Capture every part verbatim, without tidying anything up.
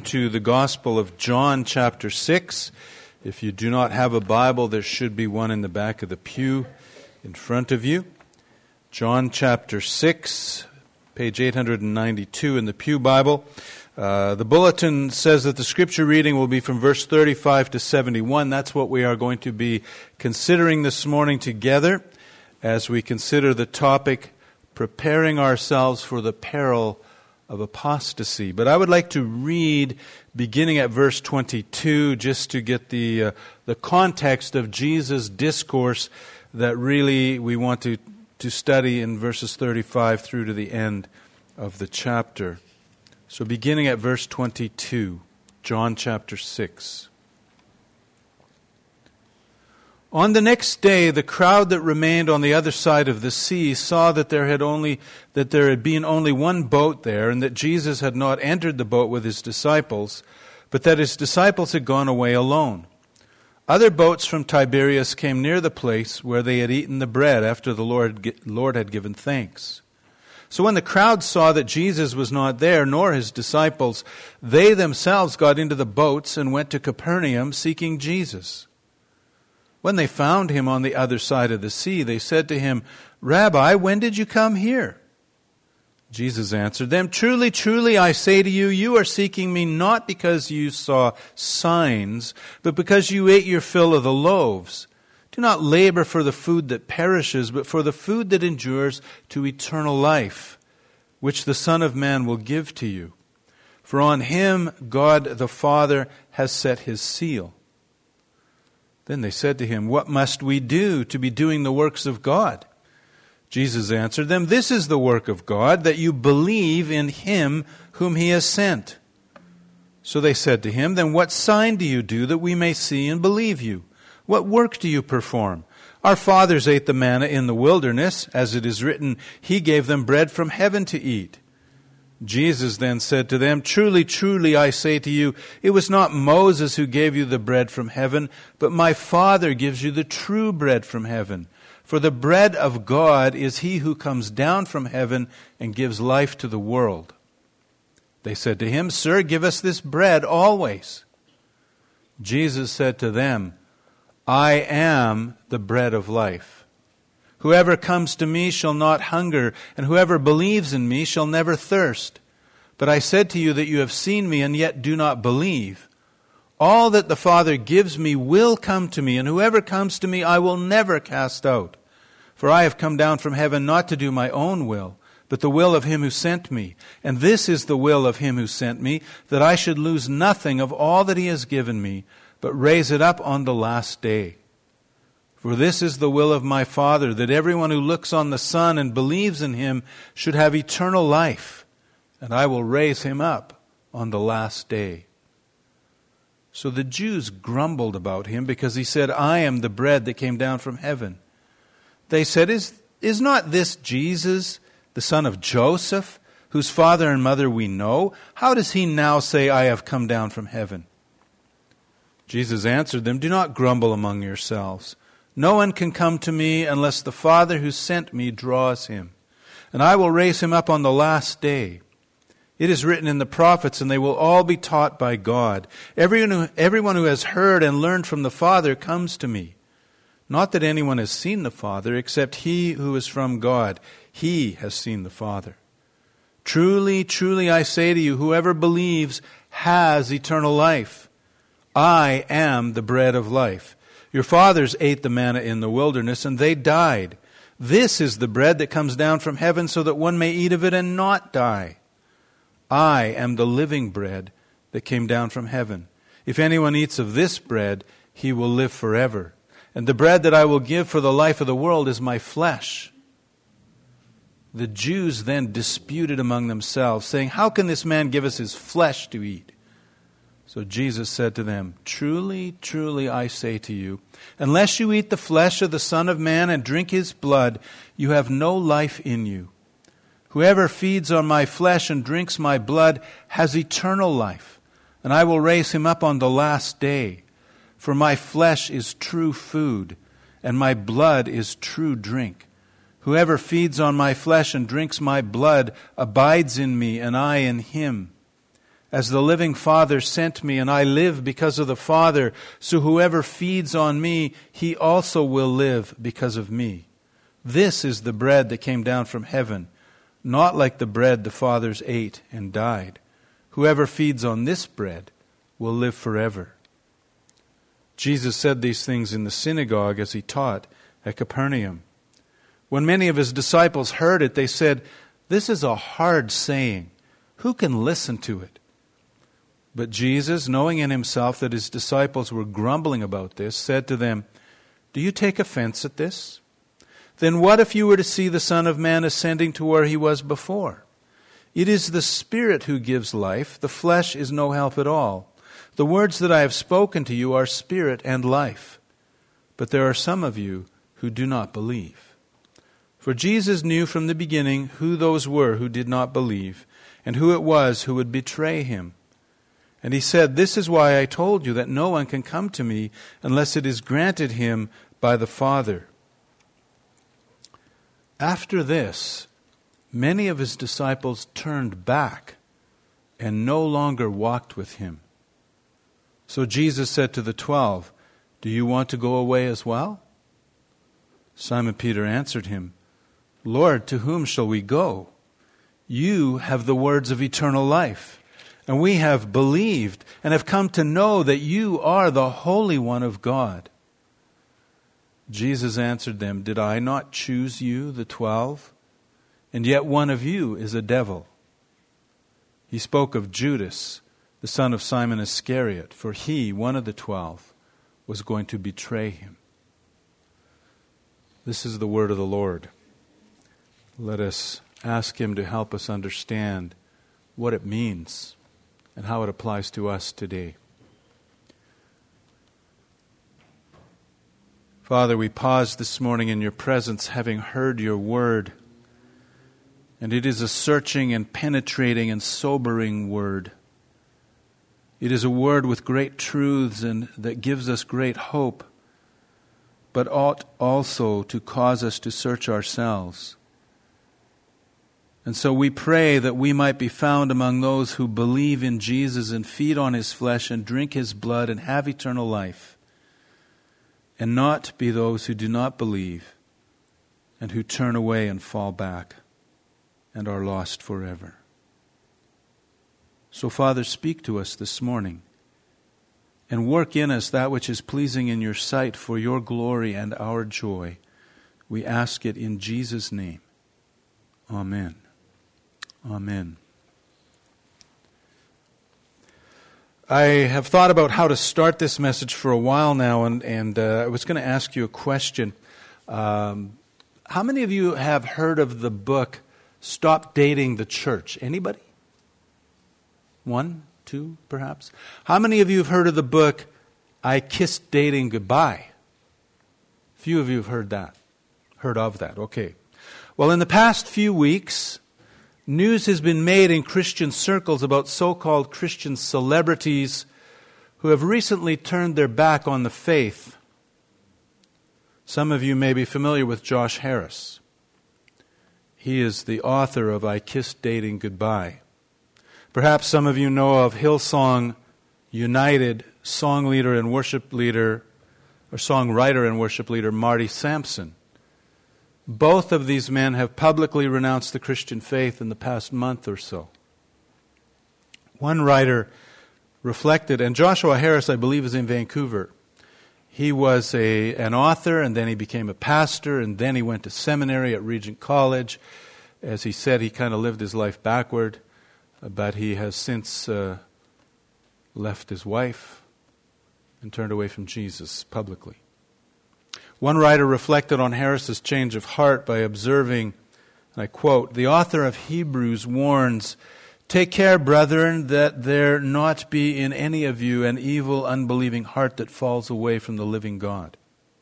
to the Gospel of John chapter six. If you do not have a Bible, there should be one in the back of the pew in front of you. John chapter six, page eight hundred ninety-two in the Pew Bible. Uh, the bulletin says that the scripture reading will be from verse thirty-five to seventy-one. That's what we are going to be considering this morning together as we consider the topic, preparing ourselves for the peril of apostasy. But I would like to read beginning at verse twenty-two just to get the uh, the context of Jesus' discourse that really we want to, to study in verses thirty-five through to the end of the chapter. So beginning at verse twenty-two, John chapter six. On the next day, the crowd that remained on the other side of the sea saw that there had only that there had been only one boat there, and that Jesus had not entered the boat with his disciples, but that his disciples had gone away alone. Other boats from Tiberias came near the place where they had eaten the bread after the Lord Lord had given thanks. So when the crowd saw that Jesus was not there, nor his disciples, they themselves got into the boats and went to Capernaum seeking Jesus. When they found him on the other side of the sea, they said to him, "Rabbi, when did you come here?" Jesus answered them, "Truly, truly, I say to you, you are seeking me not because you saw signs, but because you ate your fill of the loaves. Do not labor for the food that perishes, but for the food that endures to eternal life, which the Son of Man will give to you. For on him God the Father has set his seal." Then they said to him, "What must we do to be doing the works of God?" Jesus answered them, "This is the work of God, that you believe in him whom he has sent." So they said to him, "Then what sign do you do that we may see and believe you? What work do you perform? Our fathers ate the manna in the wilderness, as it is written, he gave them bread from heaven to eat." Jesus then said to them, "Truly, truly, I say to you, it was not Moses who gave you the bread from heaven, but my Father gives you the true bread from heaven. For the bread of God is he who comes down from heaven and gives life to the world." They said to him, "Sir, give us this bread always." Jesus said to them, "I am the bread of life. Whoever comes to me shall not hunger, and whoever believes in me shall never thirst. But I said to you that you have seen me and yet do not believe. All that the Father gives me will come to me, and whoever comes to me I will never cast out. For I have come down from heaven not to do my own will, but the will of him who sent me. And this is the will of him who sent me, that I should lose nothing of all that he has given me, but raise it up on the last day. For this is the will of my Father, that everyone who looks on the Son and believes in him should have eternal life, and I will raise him up on the last day." So the Jews grumbled about him because he said, "I am the bread that came down from heaven." They said, Is, is not this Jesus, the son of Joseph, whose father and mother we know? How does he now say, 'I have come down from heaven'?" Jesus answered them, "Do not grumble among yourselves. No one can come to me unless the Father who sent me draws him, and I will raise him up on the last day. It is written in the prophets, and they will all be taught by God. Everyone who, everyone who has heard and learned from the Father comes to me. Not that anyone has seen the Father, except he who is from God. He has seen the Father. Truly, truly, I say to you, whoever believes has eternal life. I am the bread of life. Your fathers ate the manna in the wilderness, and they died. This is the bread that comes down from heaven, so that one may eat of it and not die. I am the living bread that came down from heaven. If anyone eats of this bread, he will live forever. And the bread that I will give for the life of the world is my flesh." The Jews then disputed among themselves, saying, "How can this man give us his flesh to eat?" So Jesus said to them, "Truly, truly, I say to you, unless you eat the flesh of the Son of Man and drink his blood, you have no life in you. Whoever feeds on my flesh and drinks my blood has eternal life, and I will raise him up on the last day. For my flesh is true food, and my blood is true drink. Whoever feeds on my flesh and drinks my blood abides in me, and I in him. As the living Father sent me, and I live because of the Father, so whoever feeds on me, he also will live because of me. This is the bread that came down from heaven, not like the bread the fathers ate and died. Whoever feeds on this bread will live forever." Jesus said these things in the synagogue as he taught at Capernaum. When many of his disciples heard it, they said, "This is a hard saying. Who can listen to it?" But Jesus, knowing in himself that his disciples were grumbling about this, said to them, "Do you take offense at this? Then what if you were to see the Son of Man ascending to where he was before? It is the Spirit who gives life. The flesh is no help at all. The words that I have spoken to you are spirit and life. But there are some of you who do not believe." For Jesus knew from the beginning who those were who did not believe, and who it was who would betray him. And he said, "This is why I told you that no one can come to me unless it is granted him by the Father." After this, many of his disciples turned back and no longer walked with him. So Jesus said to the twelve, "Do you want to go away as well?" Simon Peter answered him, "Lord, to whom shall we go? You have the words of eternal life, and we have believed and have come to know that you are the Holy One of God." Jesus answered them, "Did I not choose you, the twelve? And yet one of you is a devil." He spoke of Judas, the son of Simon Iscariot, for he, one of the twelve, was going to betray him. This is the word of the Lord. Let us ask him to help us understand what it means and how it applies to us today. Father, we pause this morning in your presence, having heard your word. And it is a searching and penetrating and sobering word. It is a word with great truths and that gives us great hope, but ought also to cause us to search ourselves. And so we pray that we might be found among those who believe in Jesus and feed on his flesh and drink his blood and have eternal life, and not be those who do not believe and who turn away and fall back and are lost forever. So, Father, speak to us this morning and work in us that which is pleasing in your sight for your glory and our joy. We ask it in Jesus' name. Amen. Amen. I have thought about how to start this message for a while now, and, and uh, I was going to ask you a question. Um, how many of you have heard of the book Stop Dating the Church? Anybody? One, two, perhaps? How many of you have heard of the book I Kissed Dating Goodbye? Few of you have heard that. Heard of that, okay. Well, in the past few weeks, news has been made in Christian circles about so-called Christian celebrities who have recently turned their back on the faith. Some of you may be familiar with Josh Harris. He is the author of I Kissed Dating Goodbye. Perhaps some of you know of Hillsong United song leader and worship leader, or songwriter and worship leader, Marty Sampson. Both of these men have publicly renounced the Christian faith in the past month or so. One writer reflected, and Joshua Harris, I believe, is in Vancouver. He was a an author, and then he became a pastor, and then he went to seminary at Regent College. As he said, he kind of lived his life backward, but he has since uh, left his wife and turned away from Jesus publicly. One writer reflected on Harris's change of heart by observing, and I quote, "The author of Hebrews warns, 'Take care, brethren, that there not be in any of you an evil, unbelieving heart that falls away from the living God.'"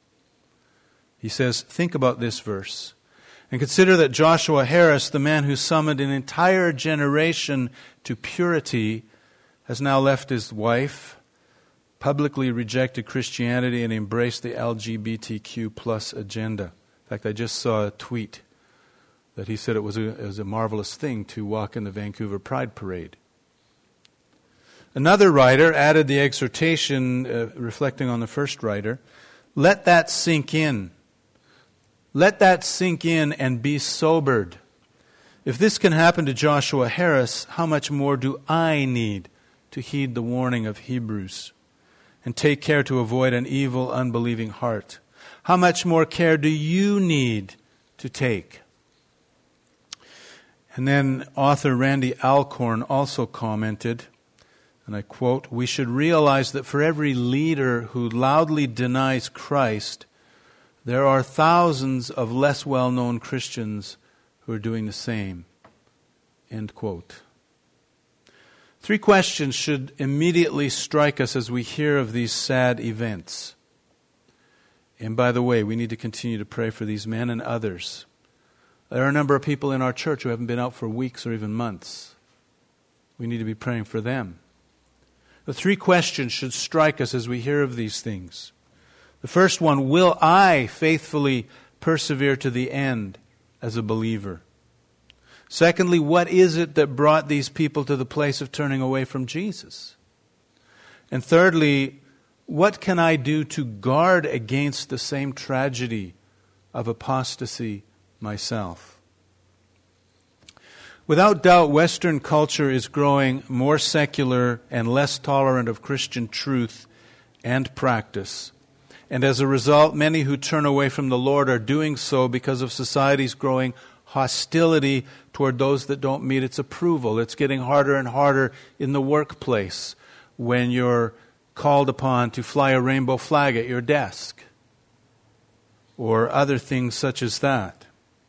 He says, think about this verse, and consider that Joshua Harris, the man who summoned an entire generation to purity, has now left his wife, publicly rejected Christianity, and embraced the L G B T Q plus agenda. In fact, I just saw a tweet that he said it was a, it was a marvelous thing to walk in the Vancouver Pride Parade. Another writer added the exhortation, uh, reflecting on the first writer, let that sink in. Let that sink in and be sobered. If this can happen to Joshua Harris, how much more do I need to heed the warning of Hebrews and take care to avoid an evil, unbelieving heart? How much more care do you need to take? And then author Randy Alcorn also commented, and I quote, we should realize that for every leader who loudly denies Christ, there are thousands of less well-known Christians who are doing the same. End quote. Three questions should immediately strike us as we hear of these sad events. And by the way, we need to continue to pray for these men and others. There are a number of people in our church who haven't been out for weeks or even months. We need to be praying for them. The three questions should strike us as we hear of these things. The first one, will I faithfully persevere to the end as a believer? Secondly, what is it that brought these people to the place of turning away from Jesus? And thirdly, what can I do to guard against the same tragedy of apostasy myself? Without doubt, Western culture is growing more secular and less tolerant of Christian truth and practice. And as a result, many who turn away from the Lord are doing so because of society's growing hostility toward those that don't meet its approval. It's getting harder and harder in the workplace when you're called upon to fly a rainbow flag at your desk or other things such as that.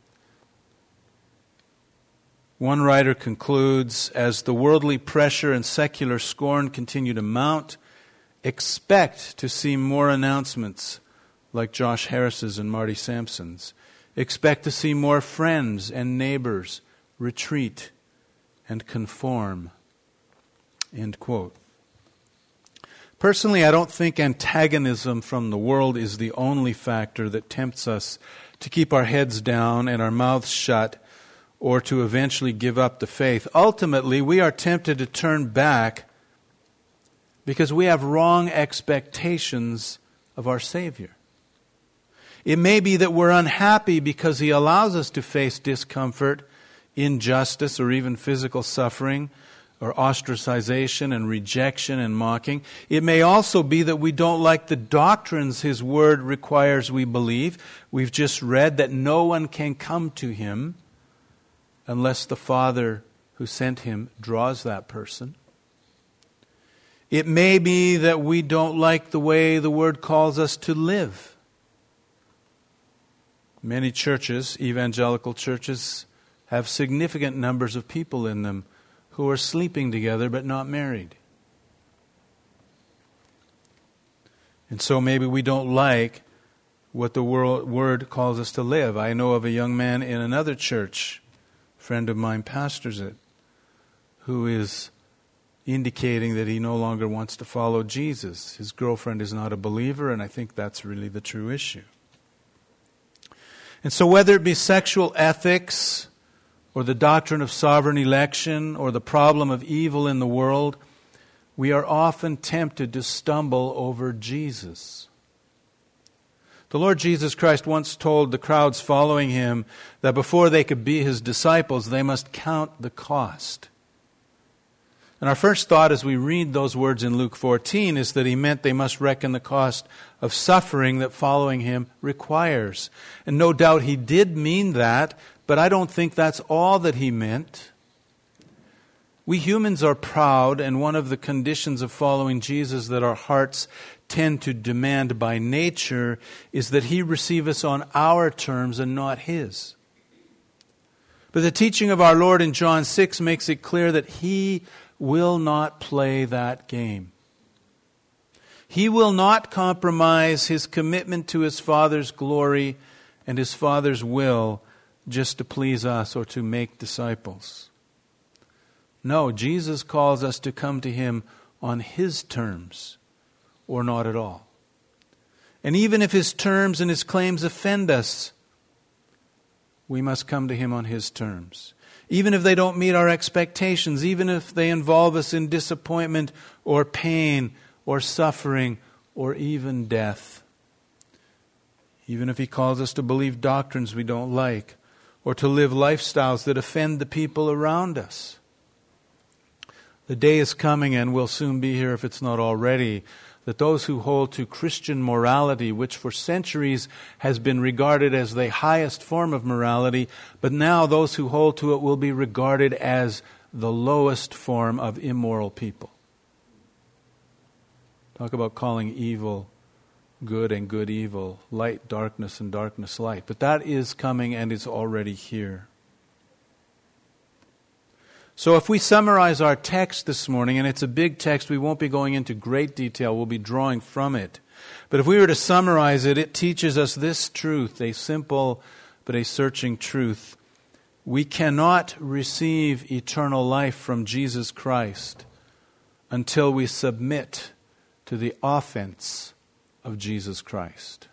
One writer concludes, as the worldly pressure and secular scorn continue to mount, expect to see more announcements like Josh Harris's and Marty Sampson's. Expect to see more friends and neighbors retreat and conform. End quote. Personally, I don't think antagonism from the world is the only factor that tempts us to keep our heads down and our mouths shut or to eventually give up the faith. Ultimately, we are tempted to turn back because we have wrong expectations of our Savior. It may be that we're unhappy because He allows us to face discomfort, injustice, or even physical suffering, or ostracization and rejection and mocking. It may also be that we don't like the doctrines His Word requires we believe. We've just read that no one can come to Him unless the Father who sent Him draws that person. It may be that we don't like the way the Word calls us to live. Many churches, evangelical churches, have significant numbers of people in them who are sleeping together but not married. And so maybe we don't like what the world, Word calls us to live. I know of a young man in another church, a friend of mine pastors it, who is indicating that he no longer wants to follow Jesus. His girlfriend is not a believer, and I think that's really the true issue. And so whether it be sexual ethics, or the doctrine of sovereign election, or the problem of evil in the world, we are often tempted to stumble over Jesus. The Lord Jesus Christ once told the crowds following Him that before they could be His disciples, they must count the cost. And our first thought as we read those words in Luke fourteen is that He meant they must reckon the cost of suffering that following Him requires. And no doubt He did mean that, but I don't think that's all that He meant. We humans are proud, and one of the conditions of following Jesus that our hearts tend to demand by nature is that He receive us on our terms and not His. But the teaching of our Lord in John six makes it clear that He will not play that game. He will not compromise His commitment to His Father's glory and His Father's will just to please us or to make disciples. No, Jesus calls us to come to Him on His terms or not at all. And even if His terms and His claims offend us, we must come to Him on His terms. even if they don't meet our expectations, even if they involve us in disappointment or pain or suffering or even death. Even if He calls us to believe doctrines we don't like, or to live lifestyles that offend the people around us. The day is coming, and will soon be here if it's not already, that those who hold to Christian morality, which for centuries has been regarded as the highest form of morality, but now those who hold to it will be regarded as the lowest form of immoral people. Talk about calling evil good and good evil, light darkness and darkness light. But that is coming and is already here. So if we summarize our text this morning, and it's a big text, we won't be going into great detail, we'll be drawing from it. But if we were to summarize it, it teaches us this truth, a simple but a searching truth. We cannot receive eternal life from Jesus Christ until we submit to the offense of Jesus Christ.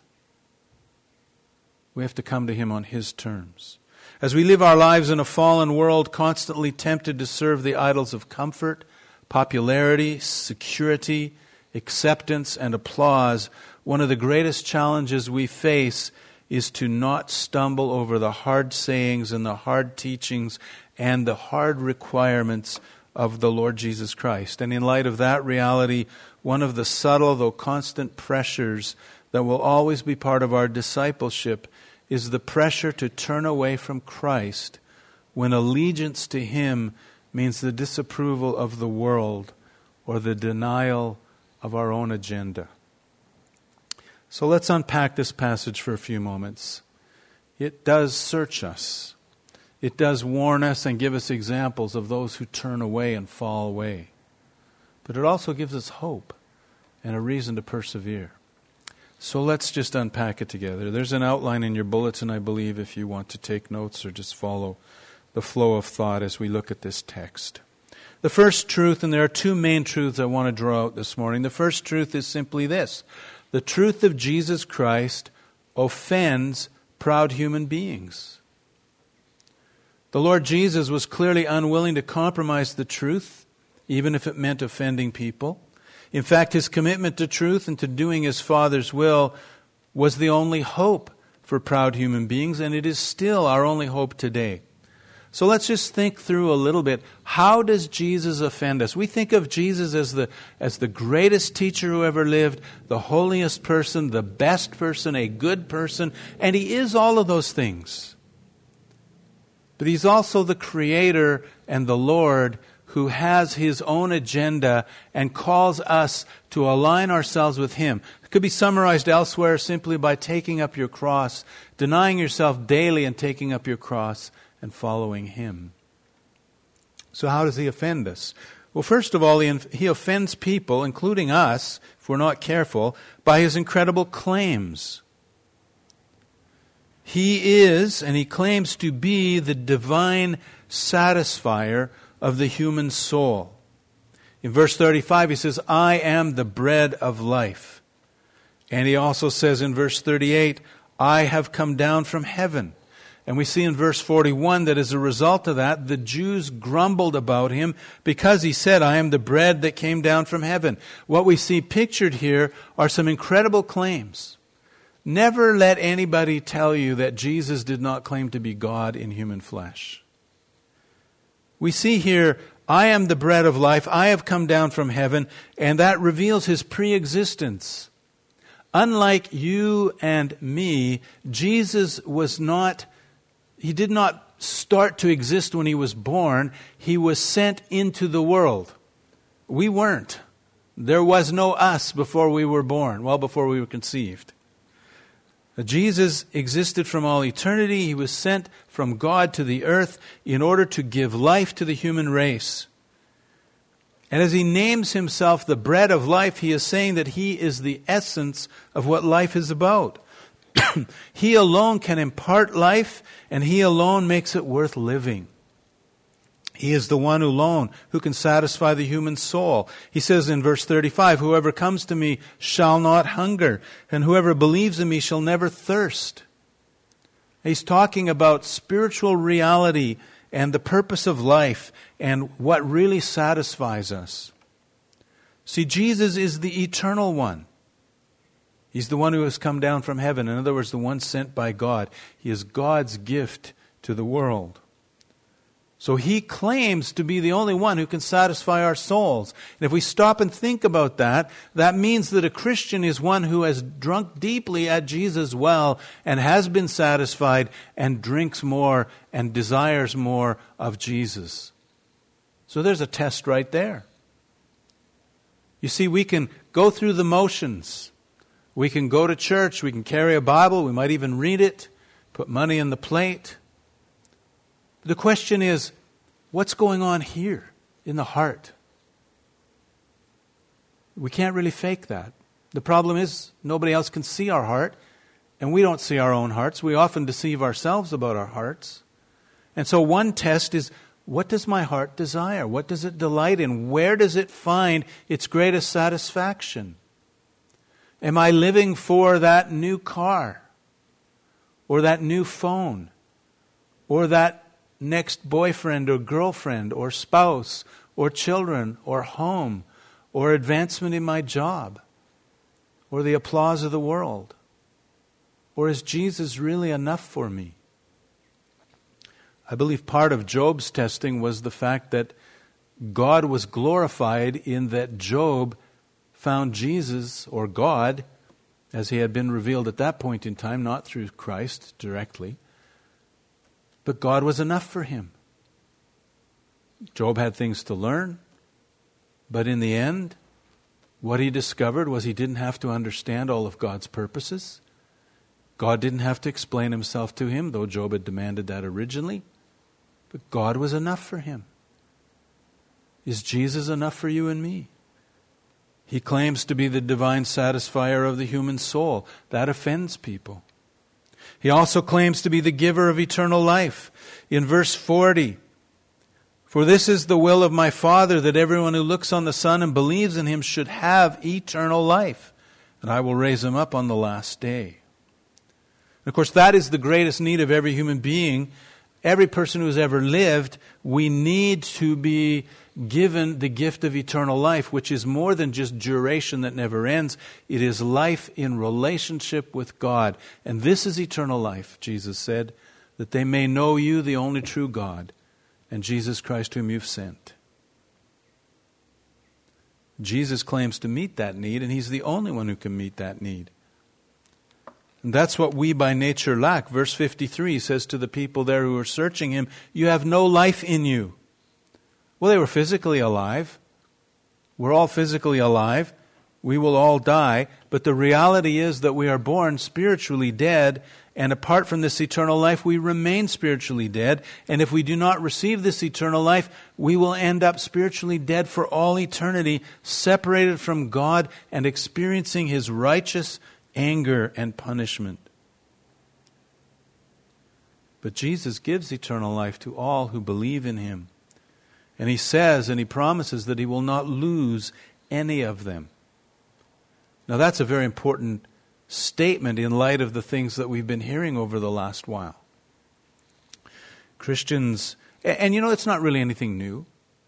We have to come to Him on His terms. As we live our lives in a fallen world, constantly tempted to serve the idols of comfort, popularity, security, acceptance, and applause, one of the greatest challenges we face is to not stumble over the hard sayings and the hard teachings and the hard requirements of the Lord Jesus Christ. And in light of that reality, one of the subtle though constant pressures that will always be part of our discipleship is the pressure to turn away from Christ when allegiance to Him means the disapproval of the world or the denial of our own agenda. So let's unpack this passage for a few moments. It does search us. It does warn us and give us examples of those who turn away and fall away. But it also gives us hope and a reason to persevere. So let's just unpack it together. There's an outline in your bulletin, I believe, if you want to take notes or just follow the flow of thought as we look at this text. The first truth, and there are two main truths I want to draw out this morning. The first truth is simply this: the truth of Jesus Christ offends proud human beings. The Lord Jesus was clearly unwilling to compromise the truth, even if it meant offending people. In fact, His commitment to truth and to doing His Father's will was the only hope for proud human beings, and it is still our only hope today. So let's just think through a little bit. How does Jesus offend us? We think of Jesus as the, as the greatest teacher who ever lived, the holiest person, the best person, a good person, and He is all of those things. But He's also the Creator and the Lord who has His own agenda and calls us to align ourselves with Him. It could be summarized elsewhere simply by taking up your cross, denying yourself daily and taking up your cross and following Him. So how does He offend us? Well, first of all, He, he offends people, including us, if we're not careful, by His incredible claims. He is, and He claims to be, the divine satisfier of the human soul. In verse thirty-five, He says, I am the bread of life. And He also says in verse thirty-eight, I have come down from heaven. And we see in verse forty-one that as a result of that, the Jews grumbled about Him because He said, I am the bread that came down from heaven. What we see pictured here are some incredible claims. Never let anybody tell you that Jesus did not claim to be God in human flesh. We see here, I am the bread of life, I have come down from heaven, and that reveals His pre-existence. Unlike you and me, Jesus was not, He did not start to exist when He was born. He was sent into the world. We weren't. There was no us before we were born, well before we were conceived. Jesus existed from all eternity. He was sent from God to the earth in order to give life to the human race. And as He names Himself the bread of life, He is saying that He is the essence of what life is about. He alone can impart life, and He alone makes it worth living. He is the one alone who can satisfy the human soul. He says in verse thirty-five, whoever comes to me shall not hunger, and whoever believes in me shall never thirst. He's talking about spiritual reality and the purpose of life and what really satisfies us. See, Jesus is the eternal one. He's the one who has come down from heaven. In other words, the one sent by God. He is God's gift to the world. So he claims to be the only one who can satisfy our souls. And if we stop and think about that, that means that a Christian is one who has drunk deeply at Jesus' well and has been satisfied and drinks more and desires more of Jesus. So there's a test right there. You see, we can go through the motions. We can go to church. We can carry a Bible. We might even read it, put money in the plate. The question is, what's going on here in the heart? We can't really fake that. The problem is nobody else can see our heart, and we don't see our own hearts. We often deceive ourselves about our hearts. And so one test is, what does my heart desire? What does it delight in? Where does it find its greatest satisfaction? Am I living for that new car, or that new phone, or that next boyfriend or girlfriend or spouse or children or home or advancement in my job or the applause of the world? Or is Jesus really enough for me? I believe part of Job's testing was the fact that God was glorified in that Job found Jesus, or God, as he had been revealed at that point in time, not through Christ directly, but God was enough for him. Job had things to learn, but in the end, what he discovered was he didn't have to understand all of God's purposes. God didn't have to explain himself to him, though Job had demanded that originally. But God was enough for him. Is Jesus enough for you and me? He claims to be the divine satisfier of the human soul. That offends people. He also claims to be the giver of eternal life. In verse forty, "For this is the will of my Father, that everyone who looks on the Son and believes in him should have eternal life, and I will raise him up on the last day." And of course, that is the greatest need of every human being. Every person who has ever lived, we need to be given the gift of eternal life, which is more than just duration that never ends. It is life in relationship with God. And this is eternal life, Jesus said, that they may know you, the only true God, and Jesus Christ whom you've sent. Jesus claims to meet that need, and he's the only one who can meet that need. And that's what we by nature lack. Verse fifty-three says to the people there who are searching him, "You have no life in you." Well, they were physically alive. We're all physically alive. We will all die. But the reality is that we are born spiritually dead, and apart from this eternal life, we remain spiritually dead. And if we do not receive this eternal life, we will end up spiritually dead for all eternity, separated from God and experiencing his righteous anger and punishment. But Jesus gives eternal life to all who believe in him. And he says and he promises that he will not lose any of them. Now that's a very important statement in light of the things that we've been hearing over the last while. Christians, and you know, it's not really anything new.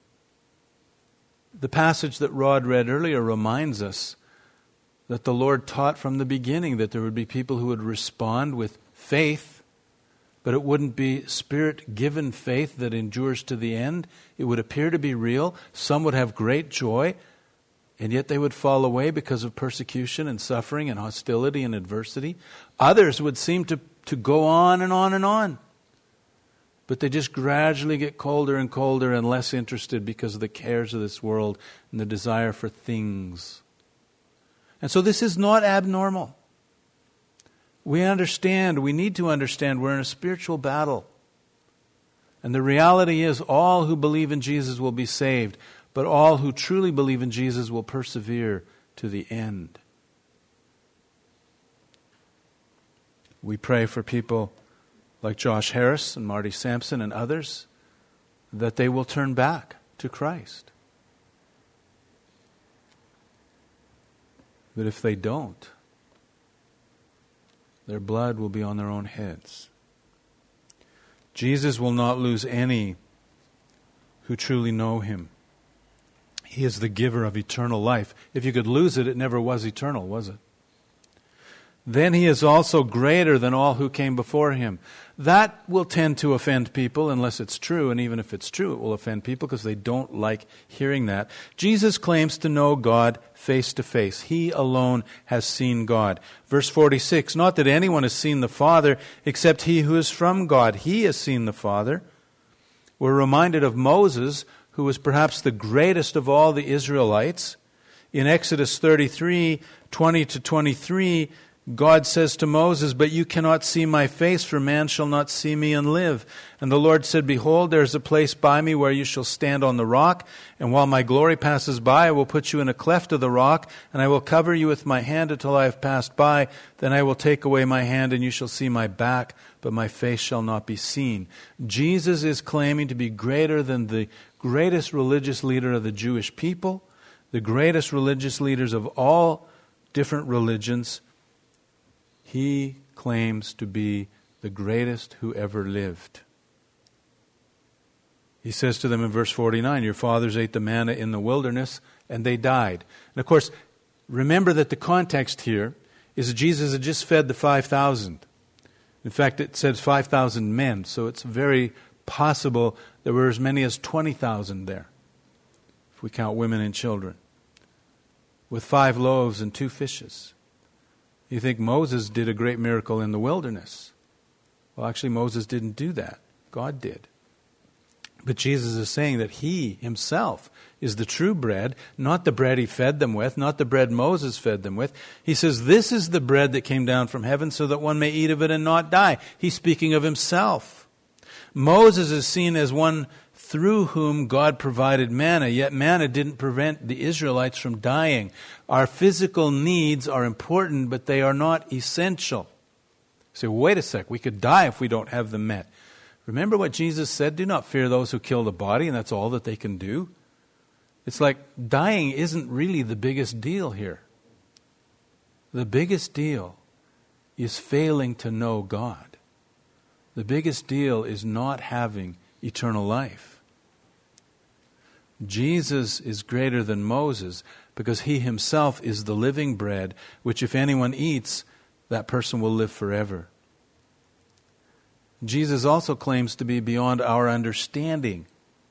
The passage that Rod read earlier reminds us that the Lord taught from the beginning that there would be people who would respond with faith, but it wouldn't be Spirit-given faith that endures to the end. It would appear to be real. Some would have great joy, and yet they would fall away because of persecution and suffering and hostility and adversity. Others would seem to, to go on and on and on, but they just gradually get colder and colder and less interested because of the cares of this world and the desire for things. And so this is not abnormal. We understand, we need to understand we're in a spiritual battle. And the reality is all who believe in Jesus will be saved, but all who truly believe in Jesus will persevere to the end. We pray for people like Josh Harris and Marty Sampson and others, that they will turn back to Christ. But if they don't, their blood will be on their own heads. Jesus will not lose any who truly know him. He is the giver of eternal life. If you could lose it, it never was eternal, was it? Then he is also greater than all who came before him. That will tend to offend people unless it's true, and even if it's true, it will offend people because they don't like hearing that. Jesus claims to know God face to face. He alone has seen God. Verse forty-six, not that anyone has seen the Father except he who is from God. He has seen the Father. We're reminded of Moses, who was perhaps the greatest of all the Israelites. In Exodus thirty-three, twenty to twenty-three, God says to Moses, "But you cannot see my face, for man shall not see me and live." And the Lord said, "Behold, there is a place by me where you shall stand on the rock, and while my glory passes by, I will put you in a cleft of the rock, and I will cover you with my hand until I have passed by. Then I will take away my hand, and you shall see my back, but my face shall not be seen." Jesus is claiming to be greater than the greatest religious leader of the Jewish people, the greatest religious leaders of all different religions. He claims to be the greatest who ever lived. He says to them in verse forty-nine, "Your fathers ate the manna in the wilderness, and they died." And of course, remember that the context here is that Jesus had just fed the five thousand. In fact, it says five thousand men, so it's very possible there were as many as twenty thousand there, if we count women and children, with five loaves and two fishes. You think Moses did a great miracle in the wilderness. Well, actually, Moses didn't do that. God did. But Jesus is saying that he himself is the true bread, not the bread he fed them with, not the bread Moses fed them with. He says, "This is the bread that came down from heaven so that one may eat of it and not die." He's speaking of himself. Moses is seen as one through whom God provided manna, yet manna didn't prevent the Israelites from dying. Our physical needs are important, but they are not essential. You say, well, wait a sec, we could die if we don't have them met. Remember what Jesus said, "Do not fear those who kill the body," and that's all that they can do. It's like dying isn't really the biggest deal here. The biggest deal is failing to know God. The biggest deal is not having eternal life. Jesus is greater than Moses because he himself is the living bread, which if anyone eats, that person will live forever. Jesus also claims to be beyond our understanding.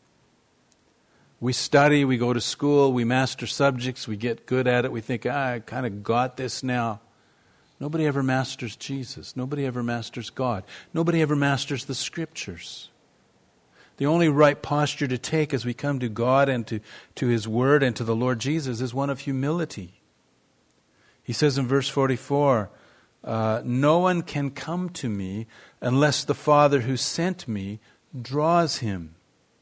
We study, we go to school, we master subjects, we get good at it, we think, ah, I kind of got this now. Nobody ever masters Jesus. Nobody ever masters God. Nobody ever masters the Scriptures. The only right posture to take as we come to God and to, to His Word and to the Lord Jesus is one of humility. He says in verse forty-four, uh, "No one can come to me unless the Father who sent me draws him."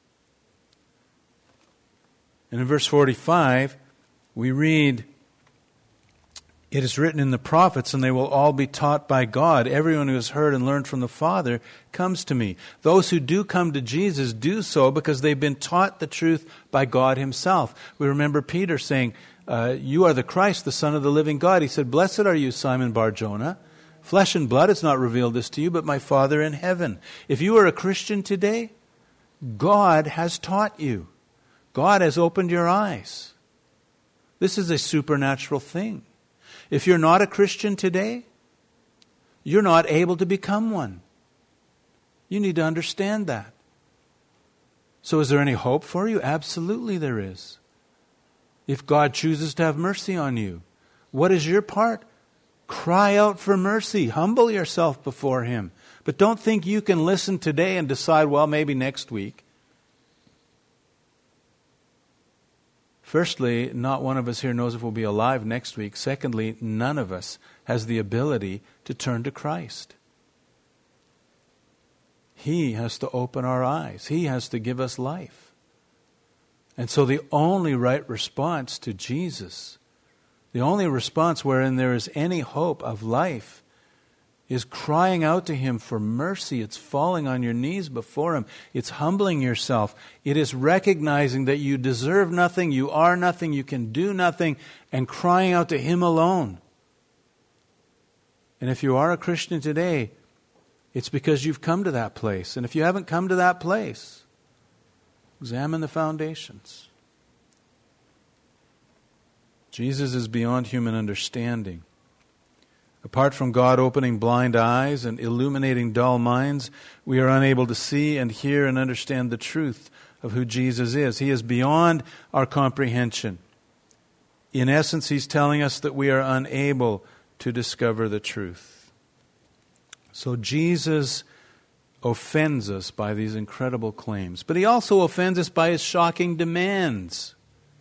And in verse forty-five, we read, "It is written in the prophets, and they will all be taught by God. Everyone who has heard and learned from the Father comes to me." Those who do come to Jesus do so because they've been taught the truth by God Himself. We remember Peter saying, uh, "You are the Christ, the Son of the living God." He said, "Blessed are you, Simon Bar-Jonah. Flesh and blood has not revealed this to you, but my Father in heaven." If you are a Christian today, God has taught you. God has opened your eyes. This is a supernatural thing. If you're not a Christian today, you're not able to become one. You need to understand that. So is there any hope for you? Absolutely there is. If God chooses to have mercy on you, what is your part? Cry out for mercy. Humble yourself before Him. But don't think you can listen today and decide, well, maybe next week. Firstly, not one of us here knows if we'll be alive next week. Secondly, none of us has the ability to turn to Christ. He has to open our eyes. He has to give us life. And so the only right response to Jesus, the only response wherein there is any hope of life, is crying out to Him for mercy. It's falling on your knees before Him. It's humbling yourself. It is recognizing that you deserve nothing, you are nothing, you can do nothing, and crying out to Him alone. And if you are a Christian today, It's because you've come to that place. And if you haven't come to that place, examine the foundations. Jesus is beyond human understanding. Apart from God opening blind eyes and illuminating dull minds, we are unable to see and hear and understand the truth of who Jesus is. He is beyond our comprehension. In essence, He's telling us that we are unable to discover the truth. So Jesus offends us by these incredible claims. But He also offends us by His shocking demands.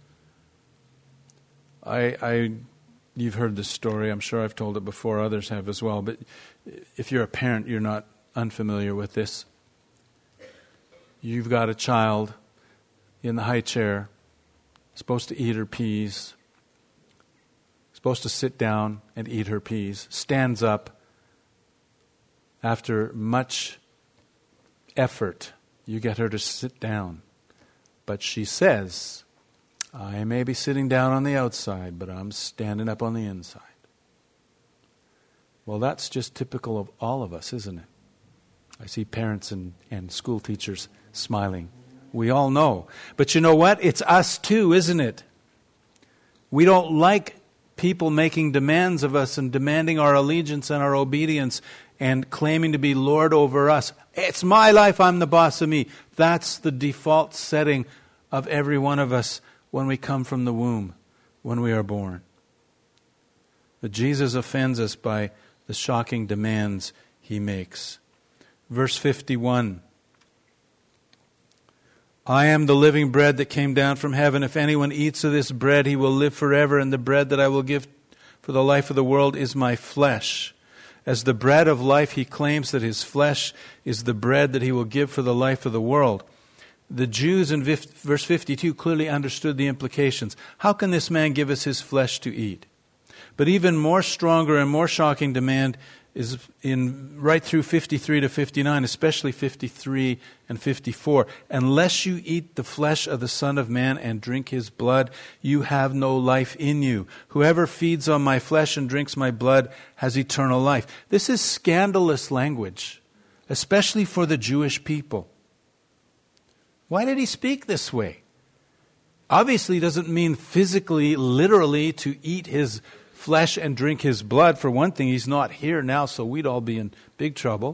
I... I You've heard this story. I'm sure I've told it before. Others have as well. But if you're a parent, you're not unfamiliar with this. You've got a child in the high chair, supposed to eat her peas, supposed to sit down and eat her peas, stands up after much effort. You get her to sit down. But she says, I may be sitting down on the outside, but I'm standing up on the inside. Well, that's just typical of all of us, isn't it? I see parents and, and school teachers smiling. We all know. But you know what? It's us too, isn't it? We don't like people making demands of us and demanding our allegiance and our obedience and claiming to be Lord over us. It's my life, I'm the boss of me. That's the default setting of every one of us when we come from the womb, when we are born. But Jesus offends us by the shocking demands He makes. Verse fifty-one. I am the living bread that came down from heaven. If anyone eats of this bread, he will live forever. And the bread that I will give for the life of the world is my flesh. As the bread of life, He claims that His flesh is the bread that He will give for the life of the world. The Jews in verse fifty-two clearly understood the implications. How can this man give us his flesh to eat? But even more stronger and more shocking demand is in right through fifty-three to fifty-nine, especially fifty-three and fifty-four. Unless you eat the flesh of the Son of Man and drink His blood, you have no life in you. Whoever feeds on my flesh and drinks my blood has eternal life. This is scandalous language, especially for the Jewish people. Why did He speak this way? Obviously, it doesn't mean physically, literally, to eat His flesh and drink His blood. For one thing, He's not here now, so we'd all be in big trouble.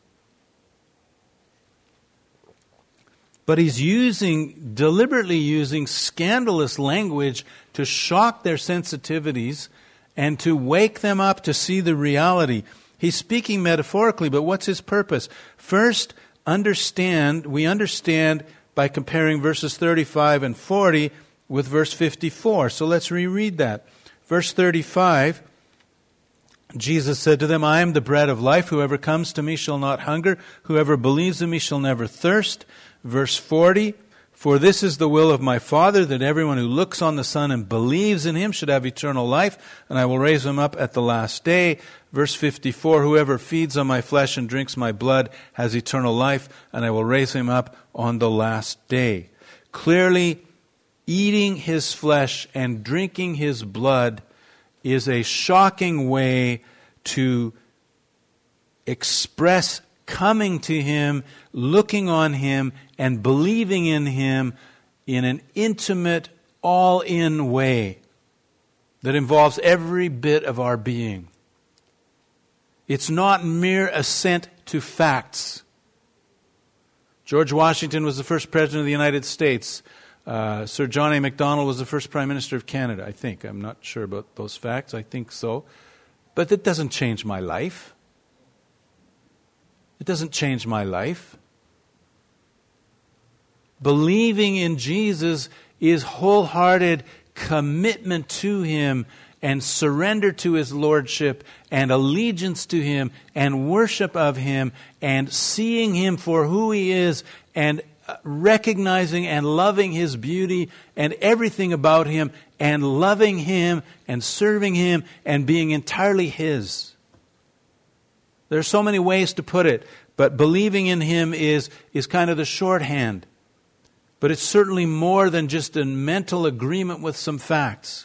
But He's using, deliberately using scandalous language to shock their sensitivities and to wake them up to see the reality. He's speaking metaphorically, but what's His purpose? First, understand, we understand by comparing verses thirty-five and forty with verse fifty-four. So let's reread that. Verse thirty-five, Jesus said to them, I am the bread of life. Whoever comes to me shall not hunger. Whoever believes in me shall never thirst. Verse forty, for this is the will of my Father, that everyone who looks on the Son and believes in Him should have eternal life, and I will raise him up at the last day. Verse fifty-four, whoever feeds on my flesh and drinks my blood has eternal life, and I will raise him up on the last day. Clearly, eating His flesh and drinking His blood is a shocking way to express coming to Him, looking on Him, and believing in Him in an intimate, all-in way that involves every bit of our being. It's not mere assent to facts. George Washington was the first President of the United States. Uh, Sir John A. Macdonald was the first Prime Minister of Canada, I think. I'm not sure about those facts. I think so. But that doesn't change my life. It doesn't change my life. Believing in Jesus is wholehearted commitment to Him and surrender to His Lordship and allegiance to Him and worship of Him and seeing Him for who He is and recognizing and loving His beauty and everything about Him and loving Him and serving Him and being entirely His. There are so many ways to put it, but believing in Him is, is kind of the shorthand. But it's certainly more than just a mental agreement with some facts.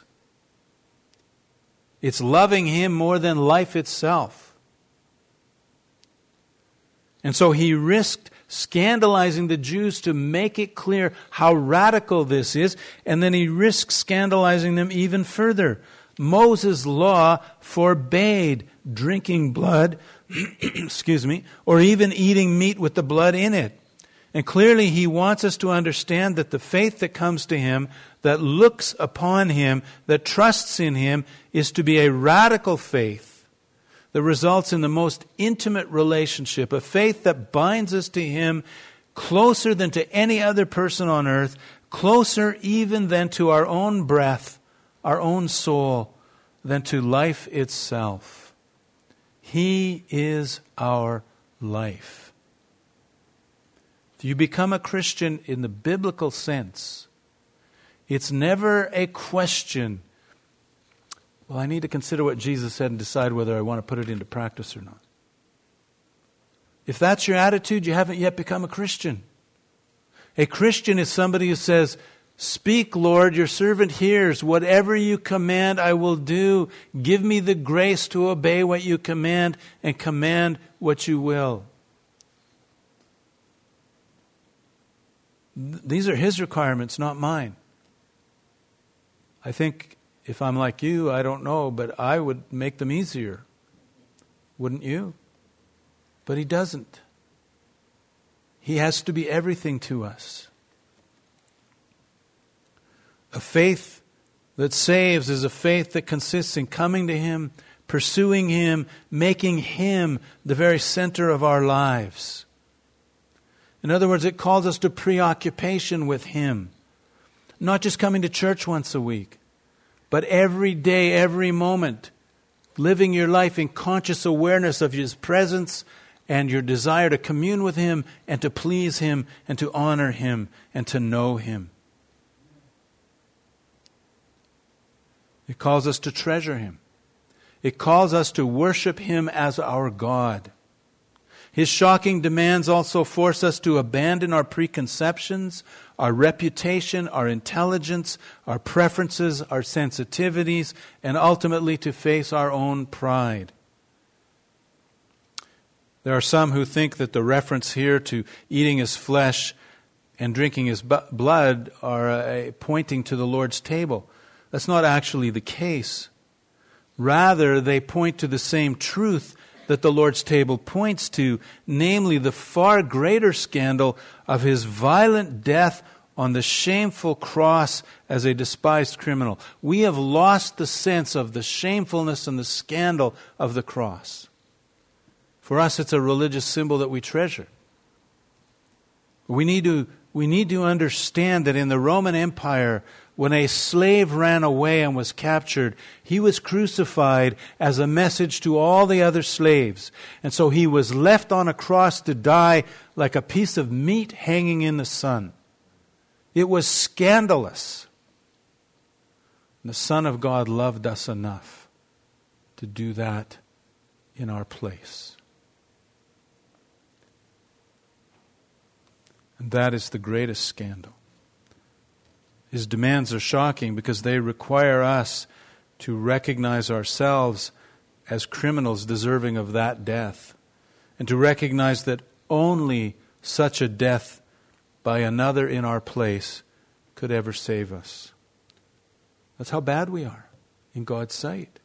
It's loving Him more than life itself. And so he risked scandalizing the Jews to make it clear how radical this is, and then he risked scandalizing them even further. Moses' law forbade drinking blood, excuse me, or even eating meat with the blood in it. And clearly he wants us to understand that the faith that comes to him, that looks upon him, that trusts in him, is to be a radical faith that results in the most intimate relationship, a faith that binds us to him closer than to any other person on earth, closer even than to our own breath, our own soul, than to life itself. He is our life. If you become a Christian in the biblical sense, it's never a question, well, I need to consider what Jesus said and decide whether I want to put it into practice or not. If that's your attitude, you haven't yet become a Christian. A Christian is somebody who says, "Speak, Lord, your servant hears. Whatever you command, I will do. Give me the grace to obey what you command and command what you will." These are his requirements, not mine. I think if I'm like you, I don't know, but I would make them easier. Wouldn't you? But he doesn't. He has to be everything to us. A faith that saves is a faith that consists in coming to him, pursuing him, making him the very center of our lives. In other words, it calls us to preoccupation with him. Not just coming to church once a week, but every day, every moment, living your life in conscious awareness of his presence and your desire to commune with him and to please him and to honor him and to know him. It calls us to treasure him. It calls us to worship him as our God. His shocking demands also force us to abandon our preconceptions, our reputation, our intelligence, our preferences, our sensitivities, and ultimately to face our own pride. There are some who think that the reference here to eating his flesh and drinking his blood are uh, pointing to the Lord's table. That's not actually the case. Rather, they point to the same truth that the Lord's table points to, namely the far greater scandal of his violent death on the shameful cross as a despised criminal. We have lost the sense of the shamefulness and the scandal of the cross. For us, it's a religious symbol that we treasure. We need to, we need to understand that in the Roman Empire, when a slave ran away and was captured, he was crucified as a message to all the other slaves. And so he was left on a cross to die like a piece of meat hanging in the sun. It was scandalous. And the Son of God loved us enough to do that in our place. And that is the greatest scandal. His demands are shocking because they require us to recognize ourselves as criminals deserving of that death, and to recognize that only such a death by another in our place could ever save us. That's how bad we are in God's sight.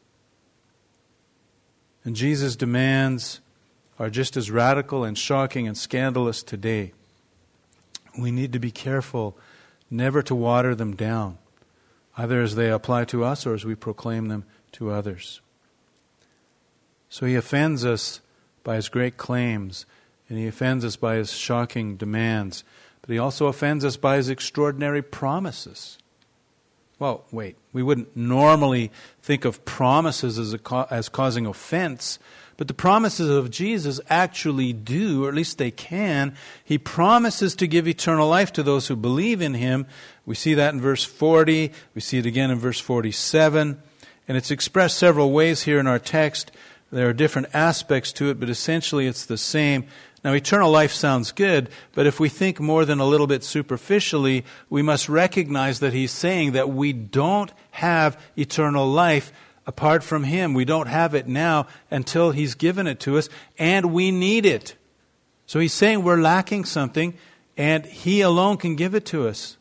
And Jesus' demands are just as radical and shocking and scandalous today. We need to be careful never to water them down, either as they apply to us or as we proclaim them to others. So he offends us by his great claims, and he offends us by his shocking demands, but he also offends us by his extraordinary promises. Well, wait, we wouldn't normally think of promises as, a, as causing offense, but the promises of Jesus actually do, or at least they can. He promises to give eternal life to those who believe in him. We see that in verse forty. We see it again in verse forty-seven. And it's expressed several ways here in our text. There are different aspects to it, but essentially it's the same. Now, eternal life sounds good, but if we think more than a little bit superficially, we must recognize that he's saying that we don't have eternal life apart from him. We don't have it now until he's given it to us, and we need it. So he's saying we're lacking something, and he alone can give it to us.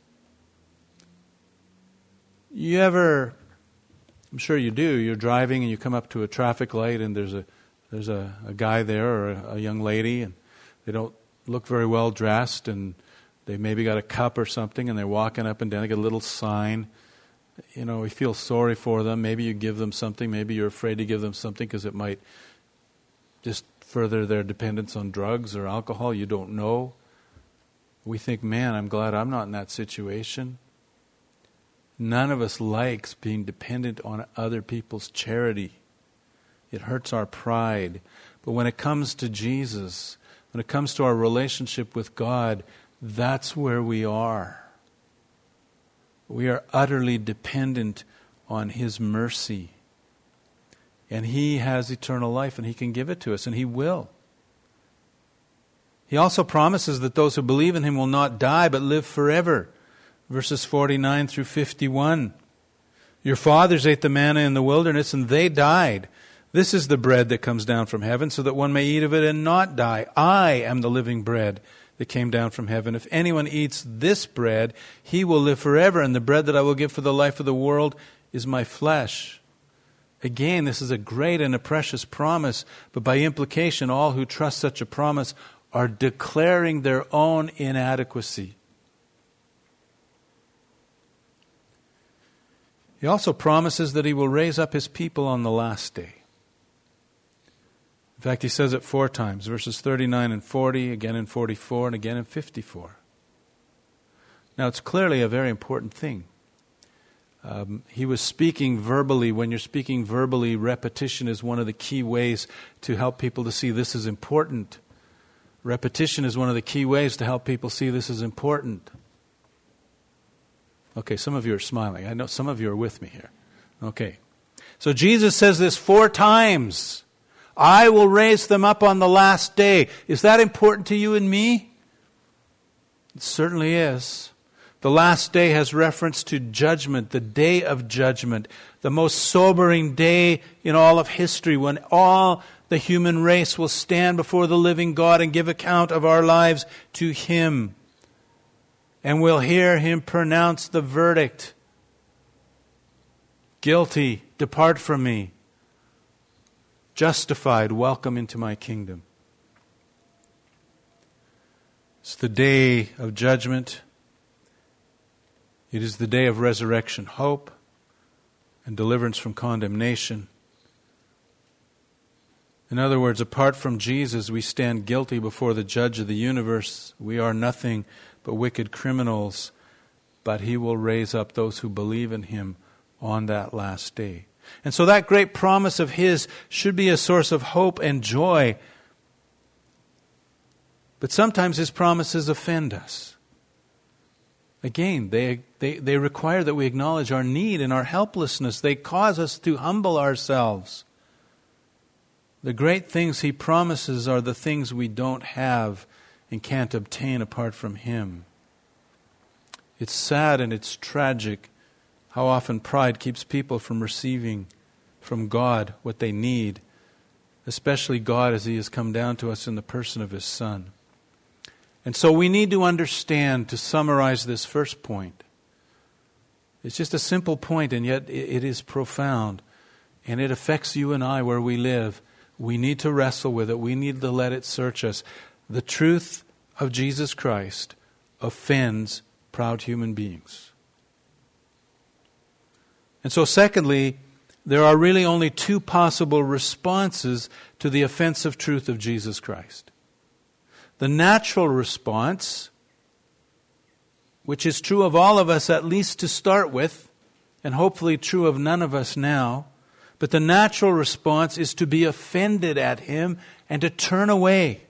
You ever, I'm sure you do, you're driving and you come up to a traffic light and there's a there's a, a guy there or a, a young lady, and they don't look very well dressed, and they maybe got a cup or something, and they're walking up and down. They got a little sign. You know, we feel sorry for them. Maybe you give them something. Maybe you're afraid to give them something because it might just further their dependence on drugs or alcohol. You don't know. We think, man, I'm glad I'm not in that situation. None of us likes being dependent on other people's charity. It hurts our pride. But when it comes to Jesus, when it comes to our relationship with God, that's where we are. We are utterly dependent on His mercy. And He has eternal life, and He can give it to us, and He will. He also promises that those who believe in Him will not die, but live forever. Verses forty-nine through fifty-one. Your fathers ate the manna in the wilderness, and they died. This is the bread that comes down from heaven, so that one may eat of it and not die. I am the living bread that came down from heaven. If anyone eats this bread, he will live forever, and the bread that I will give for the life of the world is my flesh. Again, this is a great and a precious promise, but by implication, all who trust such a promise are declaring their own inadequacy. He also promises that He will raise up His people on the last day. In fact, He says it four times, verses thirty-nine and forty, again in forty-four, and again in fifty-four. Now, it's clearly a very important thing. Um, he was speaking verbally. When you're speaking verbally, repetition is one of the key ways to help people to see this is important. Repetition is one of the key ways to help people see this is important. Okay, some of you are smiling. I know some of you are with me here. Okay. So Jesus says this four times. I will raise them up on the last day. Is that important to you and me? It certainly is. The last day has reference to judgment, the day of judgment, the most sobering day in all of history, when all the human race will stand before the living God and give account of our lives to Him. And we'll hear Him pronounce the verdict. Guilty, depart from me. Justified, welcome into my kingdom. It's the day of judgment. It is the day of resurrection, hope, and deliverance from condemnation. In other words, apart from Jesus, we stand guilty before the judge of the universe. We are nothing but wicked criminals, but He will raise up those who believe in Him on that last day. And so that great promise of His should be a source of hope and joy. But sometimes His promises offend us. Again, they, they, they require that we acknowledge our need and our helplessness. They cause us to humble ourselves. The great things He promises are the things we don't have and can't obtain apart from Him. It's sad and it's tragic how often pride keeps people from receiving from God what they need, especially God as He has come down to us in the person of His Son. And so we need to understand, to summarize this first point. It's just a simple point, and yet it is profound. And it affects you and I where we live. We need to wrestle with it. We need to let it search us. The truth of Jesus Christ offends proud human beings. And so secondly, there are really only two possible responses to the offensive truth of Jesus Christ. The natural response, which is true of all of us at least to start with, and hopefully true of none of us now, but the natural response is to be offended at Him and to turn away.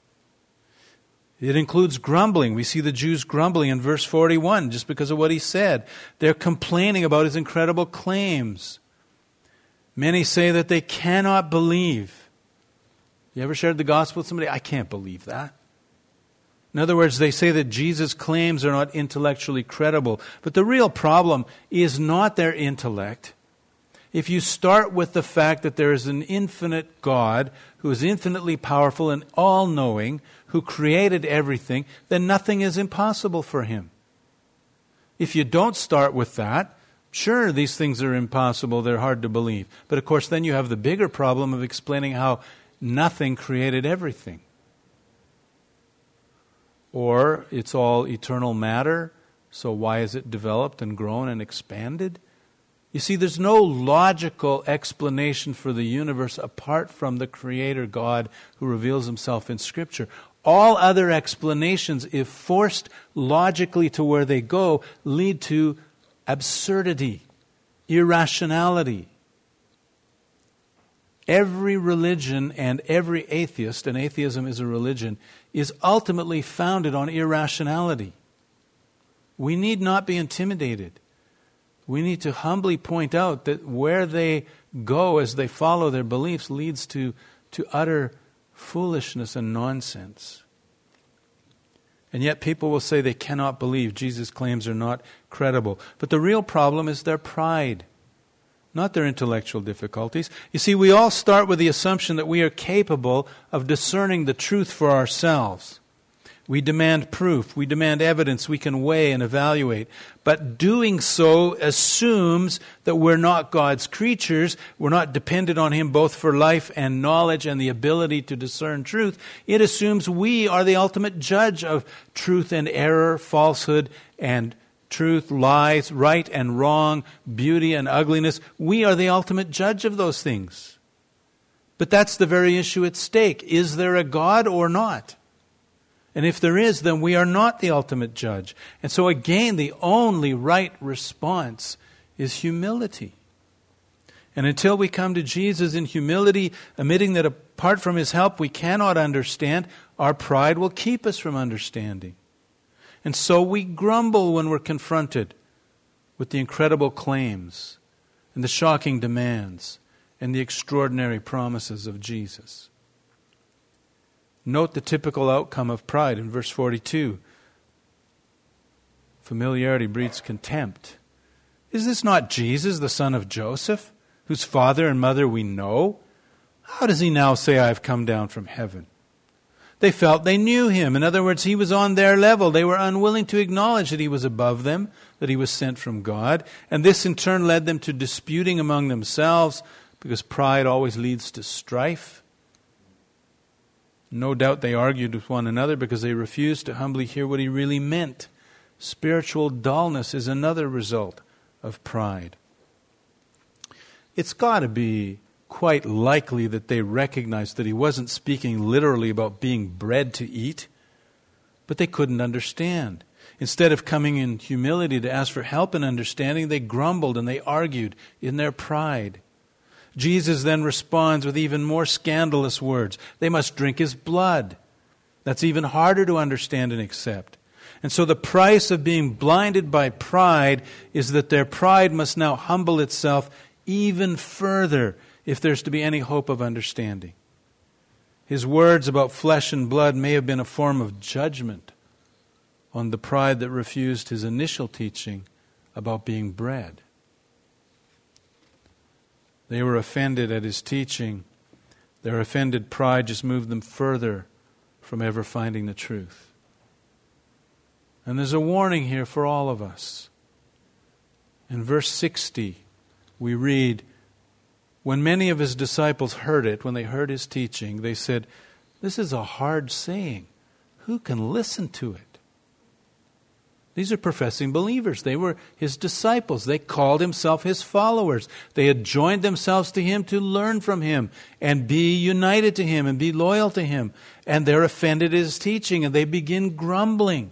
It includes grumbling. We see the Jews grumbling in verse forty-one just because of what He said. They're complaining about His incredible claims. Many say that they cannot believe. You ever shared the gospel with somebody? I can't believe that. In other words, they say that Jesus' claims are not intellectually credible. But the real problem is not their intellect. If you start with the fact that there is an infinite God who is infinitely powerful and all-knowing, who created everything, then nothing is impossible for him. If you don't start with that, sure, these things are impossible, they're hard to believe. But of course, then you have the bigger problem of explaining how nothing created everything. Or it's all eternal matter, so why is it developed and grown and expanded? You see, there's no logical explanation for the universe apart from the Creator God who reveals himself in Scripture. All other explanations, if forced logically to where they go, lead to absurdity, irrationality. Every religion and every atheist, and atheism is a religion, is ultimately founded on irrationality. We need not be intimidated. We need to humbly point out that where they go as they follow their beliefs leads to, to utter foolishness and nonsense. And yet people will say they cannot believe Jesus' claims are not credible. But the real problem is their pride, not their intellectual difficulties. You see, we all start with the assumption that we are capable of discerning the truth for ourselves. We demand proof, we demand evidence we can weigh and evaluate. But doing so assumes that we're not God's creatures, we're not dependent on Him both for life and knowledge and the ability to discern truth. It assumes we are the ultimate judge of truth and error, falsehood and truth, lies, right and wrong, beauty and ugliness. We are the ultimate judge of those things. But that's the very issue at stake. Is there a God or not? And if there is, then we are not the ultimate judge. And so again, the only right response is humility. And until we come to Jesus in humility, admitting that apart from His help we cannot understand, our pride will keep us from understanding. And so we grumble when we're confronted with the incredible claims and the shocking demands and the extraordinary promises of Jesus. Note the typical outcome of pride in verse forty-two. Familiarity breeds contempt. Is this not Jesus, the son of Joseph, whose father and mother we know? How does he now say, I have come down from heaven? They felt they knew him. In other words, he was on their level. They were unwilling to acknowledge that he was above them, that he was sent from God. And this in turn led them to disputing among themselves, because pride always leads to strife. No doubt they argued with one another because they refused to humbly hear what he really meant. Spiritual dullness is another result of pride. It's got to be quite likely that they recognized that he wasn't speaking literally about being bread to eat, but they couldn't understand. Instead of coming in humility to ask for help and understanding, they grumbled and they argued in their pride. Jesus then responds with even more scandalous words. They must drink his blood. That's even harder to understand and accept. And so the price of being blinded by pride is that their pride must now humble itself even further if there's to be any hope of understanding. His words about flesh and blood may have been a form of judgment on the pride that refused his initial teaching about being bread. They were offended at his teaching. Their offended pride just moved them further from ever finding the truth. And there's a warning here for all of us. In verse sixty, we read, when many of his disciples heard it, when they heard his teaching, they said, this is a hard saying. Who can listen to it? These are professing believers. They were his disciples. They called himself his followers. They had joined themselves to him to learn from him and be united to him and be loyal to him. And they're offended at his teaching and they begin grumbling.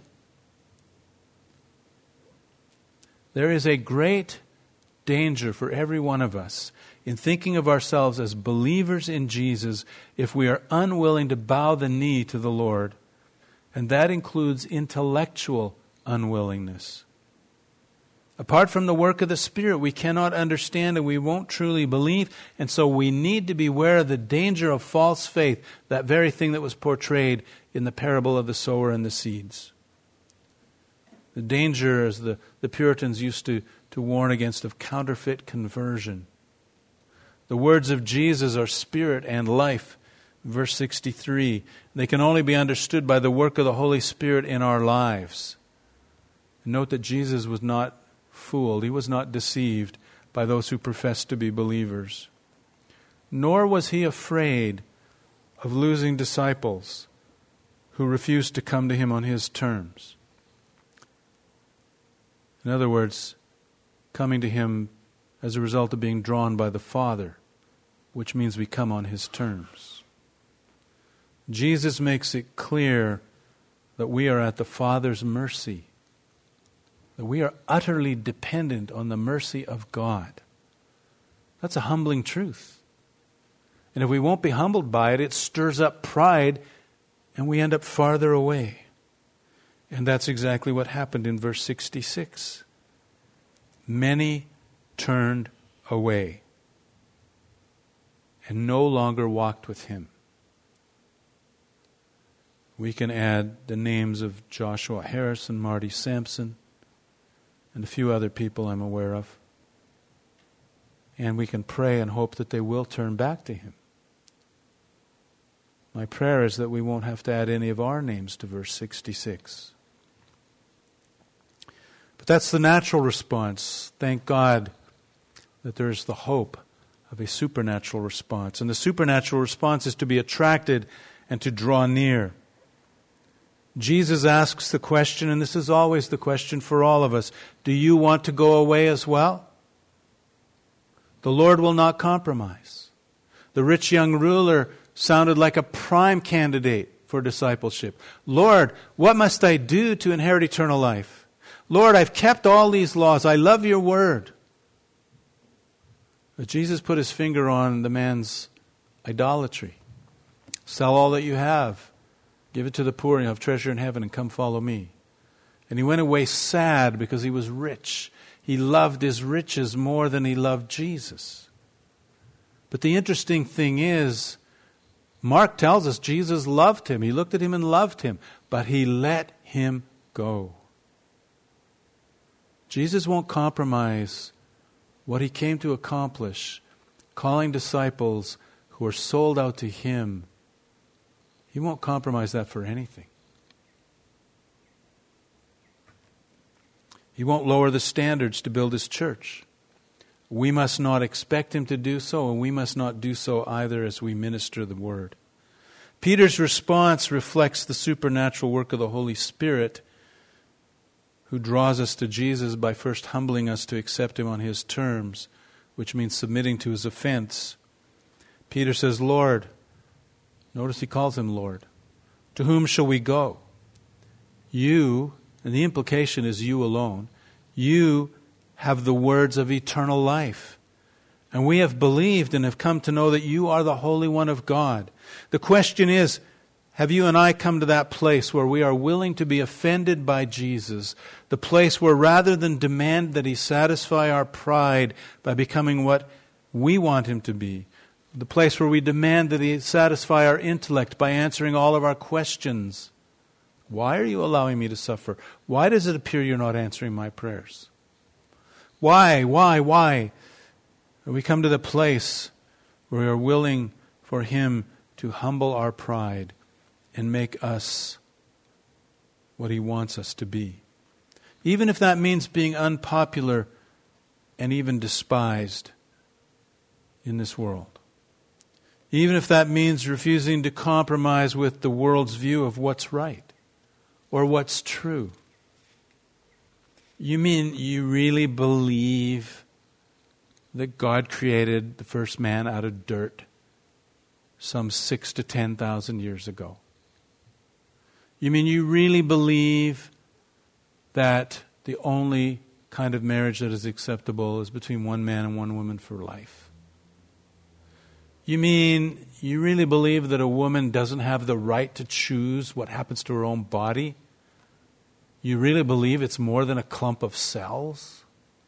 There is a great danger for every one of us in thinking of ourselves as believers in Jesus if we are unwilling to bow the knee to the Lord. And that includes intellectual unwillingness. Apart from the work of the Spirit, we cannot understand and we won't truly believe. And so we need to beware of the danger of false faith, that very thing that was portrayed in the parable of the sower and the seeds. The danger, as the, the Puritans used to, to warn against, of counterfeit conversion. The words of Jesus are spirit and life. Verse sixty-three. They can only be understood by the work of the Holy Spirit in our lives. Note that Jesus was not fooled. He was not deceived by those who professed to be believers. Nor was he afraid of losing disciples who refused to come to him on his terms. In other words, coming to him as a result of being drawn by the Father, which means we come on his terms. Jesus makes it clear that we are at the Father's mercy, that we are utterly dependent on the mercy of God. That's a humbling truth. And if we won't be humbled by it, it stirs up pride and we end up farther away. And that's exactly what happened in verse sixty-six. Many turned away and no longer walked with him. We can add the names of Joshua Harris and Marty Sampson and a few other people I'm aware of. And we can pray and hope that they will turn back to him. My prayer is that we won't have to add any of our names to verse sixty-six. But that's the natural response. Thank God that there's the hope of a supernatural response. And the supernatural response is to be attracted and to draw near. Jesus asks the question, and this is always the question for all of us, do you want to go away as well? The Lord will not compromise. The rich young ruler sounded like a prime candidate for discipleship. Lord, what must I do to inherit eternal life? Lord, I've kept all these laws. I love your word. But Jesus put his finger on the man's idolatry. Sell all that you have. Give it to the poor and you have treasure in heaven and come follow me. And he went away sad because he was rich. He loved his riches more than he loved Jesus. But the interesting thing is, Mark tells us Jesus loved him. He looked at him and loved him. But he let him go. Jesus won't compromise what he came to accomplish, calling disciples who are sold out to him. He won't compromise that for anything. He won't lower the standards to build his church. We must not expect him to do so, and we must not do so either as we minister the word. Peter's response reflects the supernatural work of the Holy Spirit, who draws us to Jesus by first humbling us to accept him on his terms, which means submitting to his offense. Peter says, Lord, notice he calls him Lord, to whom shall we go? You, and the implication is you alone, you have the words of eternal life. And we have believed and have come to know that you are the Holy One of God. The question is, have you and I come to that place where we are willing to be offended by Jesus? The place where rather than demand that he satisfy our pride by becoming what we want him to be, the place where we demand that he satisfy our intellect by answering all of our questions. Why are you allowing me to suffer? Why does it appear you're not answering my prayers? Why, why, why? We come to the place where we are willing for him to humble our pride and make us what he wants us to be. Even if that means being unpopular and even despised in this world. Even if that means refusing to compromise with the world's view of what's right or what's true. You mean you really believe that God created the first man out of dirt some six to ten thousand years ago? You mean you really believe that the only kind of marriage that is acceptable is between one man and one woman for life? You mean you really believe that a woman doesn't have the right to choose what happens to her own body? You really believe it's more than a clump of cells?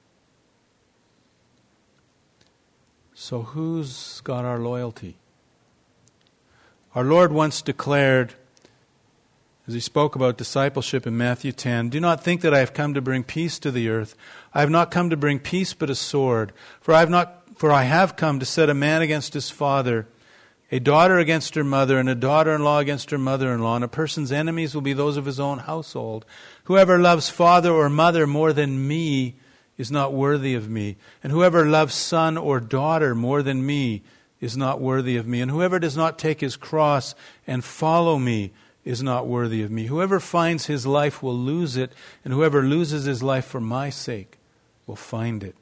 So who's got our loyalty? Our Lord once declared, as he spoke about discipleship in Matthew ten, do not think that I have come to bring peace to the earth. I have not come to bring peace but a sword. For I have not For I have come to set a man against his father, a daughter against her mother, and a daughter-in-law against her mother-in-law, and a person's enemies will be those of his own household. Whoever loves father or mother more than me is not worthy of me, and whoever loves son or daughter more than me is not worthy of me, and whoever does not take his cross and follow me is not worthy of me. Whoever finds his life will lose it, and whoever loses his life for my sake will find it.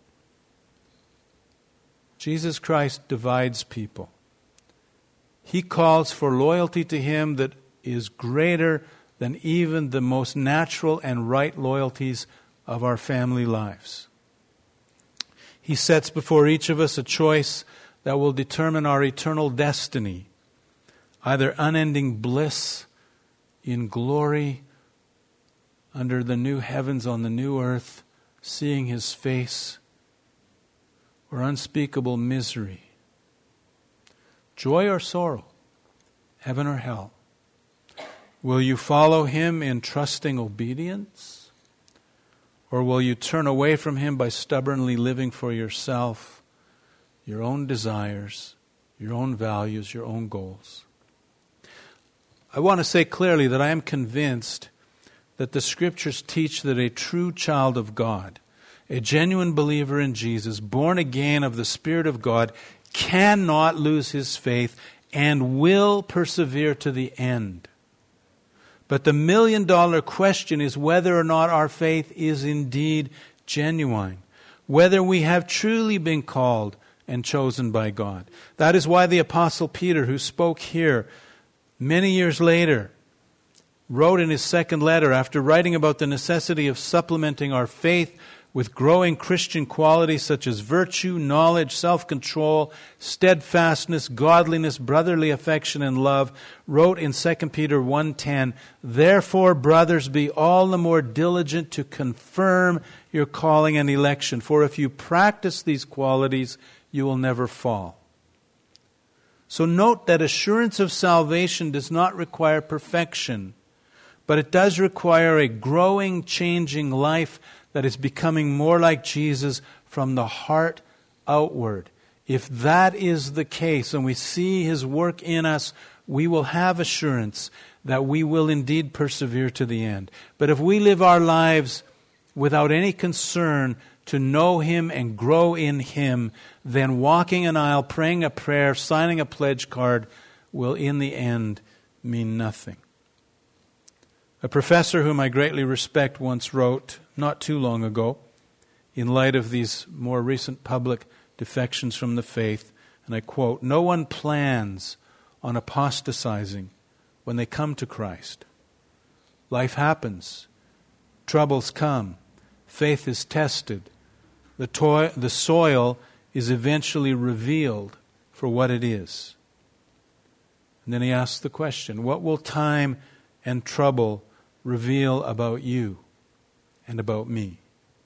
Jesus Christ divides people. He calls for loyalty to Him that is greater than even the most natural and right loyalties of our family lives. He sets before each of us a choice that will determine our eternal destiny, either unending bliss in glory under the new heavens on the new earth, seeing His face, or unspeakable misery. Joy or sorrow, heaven or hell. Will you follow Him in trusting obedience? Or will you turn away from Him by stubbornly living for yourself, your own desires, your own values, your own goals? I want to say clearly that I am convinced that the Scriptures teach that a true child of God, a genuine believer in Jesus, born again of the Spirit of God, cannot lose his faith and will persevere to the end. But the million dollar question is whether or not our faith is indeed genuine, whether we have truly been called and chosen by God. That is why the Apostle Peter, who spoke here many years later, wrote in his second letter, after writing about the necessity of supplementing our faith with growing Christian qualities such as virtue, knowledge, self-control, steadfastness, godliness, brotherly affection, and love, wrote in Second Peter one ten, "Therefore, brothers, be all the more diligent to confirm your calling and election, for if you practice these qualities, you will never fall." So note that assurance of salvation does not require perfection, but it does require a growing, changing life that is becoming more like Jesus from the heart outward. If that is the case and we see His work in us, we will have assurance that we will indeed persevere to the end. But if we live our lives without any concern to know Him and grow in Him, then walking an aisle, praying a prayer, signing a pledge card will in the end mean nothing. A professor whom I greatly respect once wrote, not too long ago, in light of these more recent public defections from the faith, and I quote, "No one plans on apostatizing when they come to Christ. Life happens. Troubles come. Faith is tested. The, toil, the soil is eventually revealed for what it is." And then he asks the question, what will time and trouble reveal about you and about me?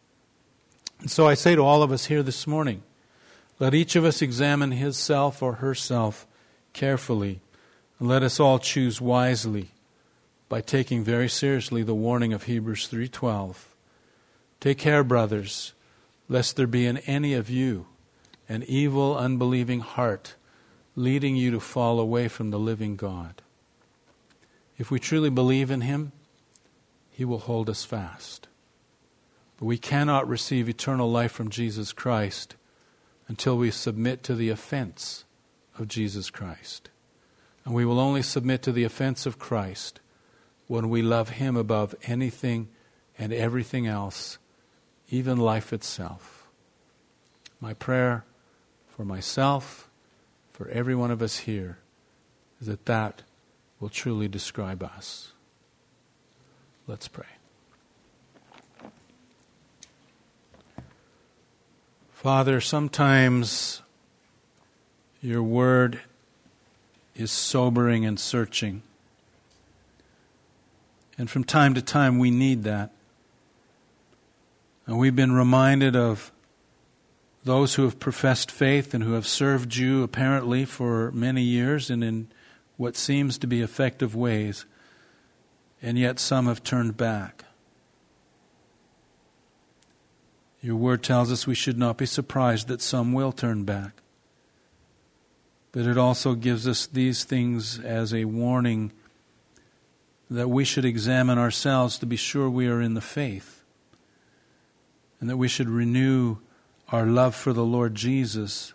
And so I say to all of us here this morning, let each of us examine his self or herself carefully, and let us all choose wisely by taking very seriously the warning of Hebrews three twelve. Take care, brothers, lest there be in any of you an evil, unbelieving heart, leading you to fall away from the living God. If we truly believe in Him, He will hold us fast. But we cannot receive eternal life from Jesus Christ until we submit to the offense of Jesus Christ. And we will only submit to the offense of Christ when we love Him above anything and everything else, even life itself. My prayer for myself, for every one of us here, is that that will truly describe us. Let's pray. Father, sometimes your word is sobering and searching. And from time to time we need that. And we've been reminded of those who have professed faith and who have served you apparently for many years and in what seems to be effective ways, and yet some have turned back. Your word tells us we should not be surprised that some will turn back. But it also gives us these things as a warning that we should examine ourselves to be sure we are in the faith, and that we should renew our love for the Lord Jesus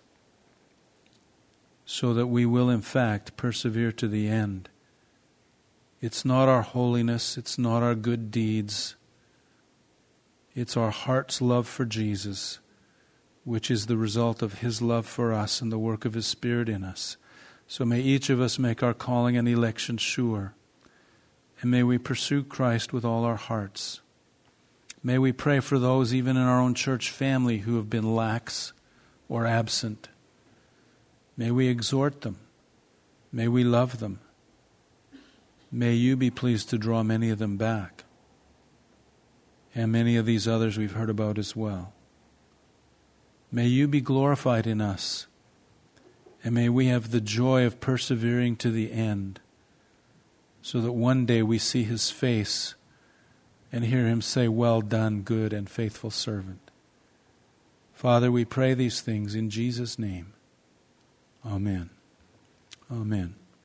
so that we will in fact persevere to the end. It's not our holiness, it's not our good deeds, it's our heart's love for Jesus, which is the result of His love for us and the work of His Spirit in us. So may each of us make our calling and election sure, and may we pursue Christ with all our hearts. May we pray for those even in our own church family who have been lax or absent. May we exhort them. May we love them. May you be pleased to draw many of them back, and many of these others we've heard about as well. May you be glorified in us, and may we have the joy of persevering to the end, so that one day we see His face and hear Him say, "Well done, good and faithful servant." Father, we pray these things in Jesus' name. Amen. Amen.